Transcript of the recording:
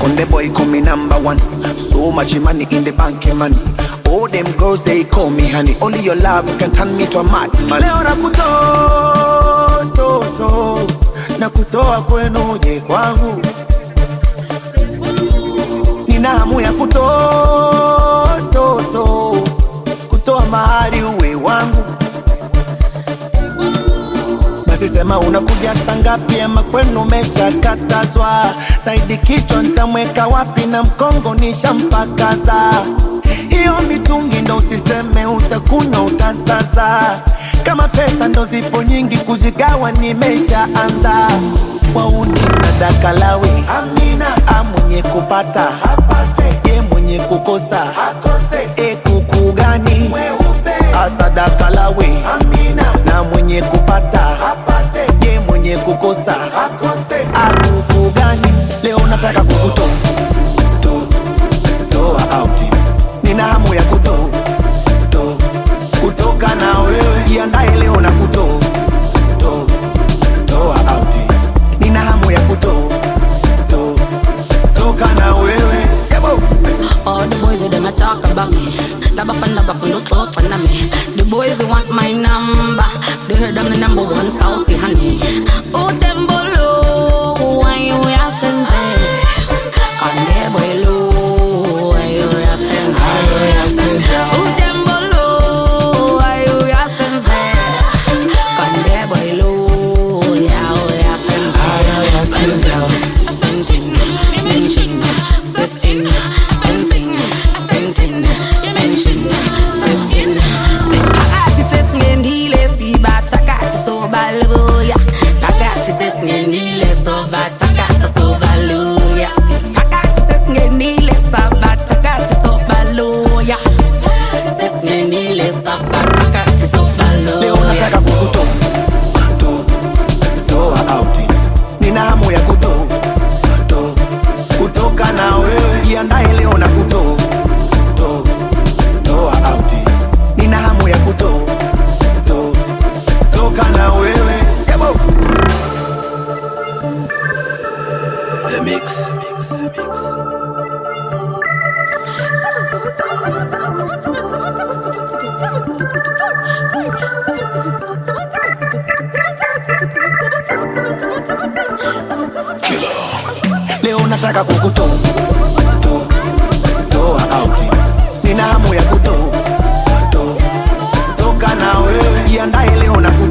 on the boy call me number one. So much money in the bank, money. All them girls they call me honey. Only your love can turn me to a madman. Leo nakutoa kwenu uje kwangu. Nina hamu ya kutoa mahari uwe wangu. Basi sema unakuja saa ngapi ama kwenu umeshakatazwa. Saidi kichwa nitamweka wapi na mkongo nishampakaza. Hiyo mitungi ndo usiseme utakunywa utasaza. Kama pesa ndo zipo nyingi kuzigawa nimeshaanza. Wauni sadaka lawe amina. Mwenye kupata hapate, ye mwenye kukosa hakose. Kuku gani mweupe, sadaka lawe amina. Na mwenye kupata hapate, ye mwenye kukosa hakose. Kuku gani leo nataka kukutoa out. Nina hamu ya kutoka na wewe. Jiandae leo na toa out. Nina hamu ya toka na wewe. All the boys they talk about me. Laba fan don't talk on me. The boys they want my number. They heard I'm the number one South honey. Oh them below, why you asking them? Can they below, why you asking them? Oh them below, why you asking them? Can they below, yeah, you asking them? Leo nataka kutoa out. Nina hamu ya kutoka na wewe. Jiandae leo na toa out. Nina hamu ya toka na wewe. The Mix. Leo nataka kutoa out. Nina hamu ya toka na wewe. Jiandae leo na